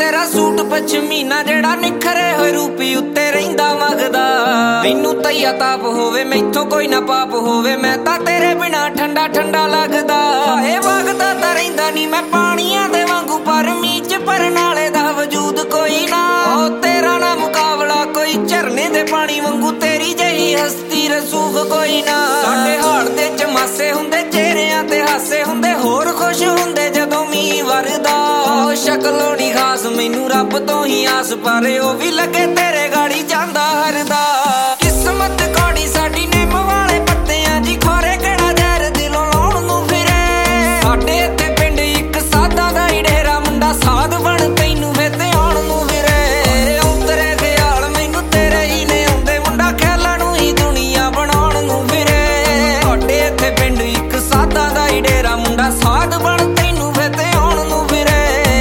तेरा सूट पश्मीना जेड़ा निखरे होए रूपी उत्ते रहिंदा मगदा। मैनू तैया ताप होवे मैथों कोई ना पाप होवे, मैं तां तेरे बिना ठंडा ठंडा लगदा। ए वगदा तां रहिंदा नी मैं पानियां दे वांगू, पर मीच भरन वाले दा वजूद कोई ना। ओ तेरा ना मुकाबला कोई झरने दे पानी वांगू, तेरी जही हस्ती रसूख कोई ना। साडे हाड़ दे चमासे हुंदे चेहरियां ते हासे हुंदे, होर खुश हुंदे जदों मींह वरदा। शक्ल होनी खास मैनू रब तो ही आस, पर ओ भी लगे तेरे गाड़ी जांदा हरदा। किस्मत कौड़ी साडी निम वाले पत्तियां जी, खोरे केड़ा जहर दिलों लाउण नूं फिरे। साडे इत्थे पिंड इक सादा दा ही डेरा, मुंडा साध बण तैनू वे ते आउण नूं फिरे। औंतरे ख्याल मैनू तेरे ही ने आउंदे, मुंडा ख्यालां नूं ही दुनिया बनाउण नूं फिरे। साडे इत्थे पिंड इक सादा दा ही डेरा, मुंडा साध बण तैनू वे ते आउण नूं फिरे।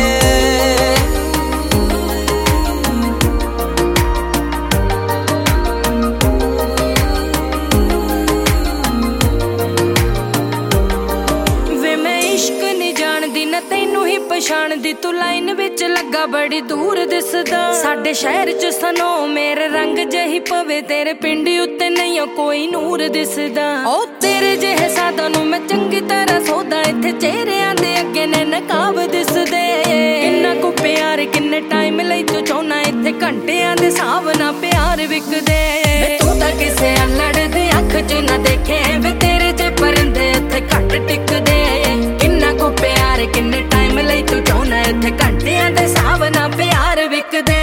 तैनू ही पछाणदी तू लाइन विच लगा बड़ी दूर दिसदा। साडे शहर च सनो मेरे रंग जही पवे, तेरे पिंड उत्ते नहीं कोई नूर दिसदा। ओ तेरे जेहे सादा नू मैं चंगी तरह सौदा, इत्थे चेहरियां दे अगे ने नकाब दिसदे। किन्ना को प्यार किन्ने टाइम लई तू चाहना, इत्थे घंटियां दे हिसाब ना प्यार विकदे। तू तां किसे अल्लड़ दे अख च ना देखे, वे तेरे जे परिंदे इत्थे घट टिकदे। किन्ना को प्यार किन्ने टाइम लई तू चाहना, इत्थे घंटियां दे हिसाब ना प्यार विकदे।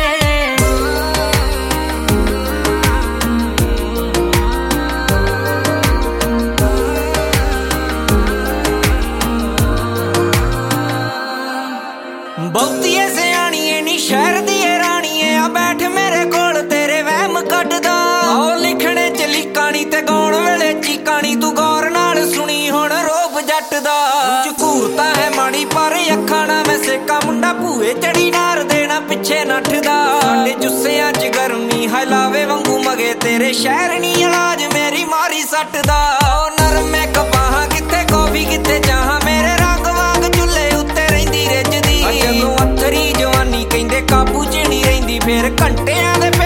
बहुतीए सियाणीए नी शहर दिए राणीए, आ बैठ मेरे कोल तेरे वहम कटदा। आओ लिखने च लीकानी ते गाउण वेले चीकानी, तू गौर नाल सुनी हुण रोब जट दा। झकूरता है माड़ी पर अखां ना मैं सेका, मुंडा भूए चढ़ी नार देना पिछे नठदा। साडे जुस्सियां च गर्मी हलावे वांगू मगे, तेरे शहर नी इलाज मेरी मारी सटदा। ओ नरमे कपाहां किथे कॉफी किथे चाहां, मेरे रंग वांग चुल्हे उत्ते रहिंदी रिजदी। जदों अथरी जवानी कहंदे काबू च नहीं रहिंदी, फिर घंटियां दे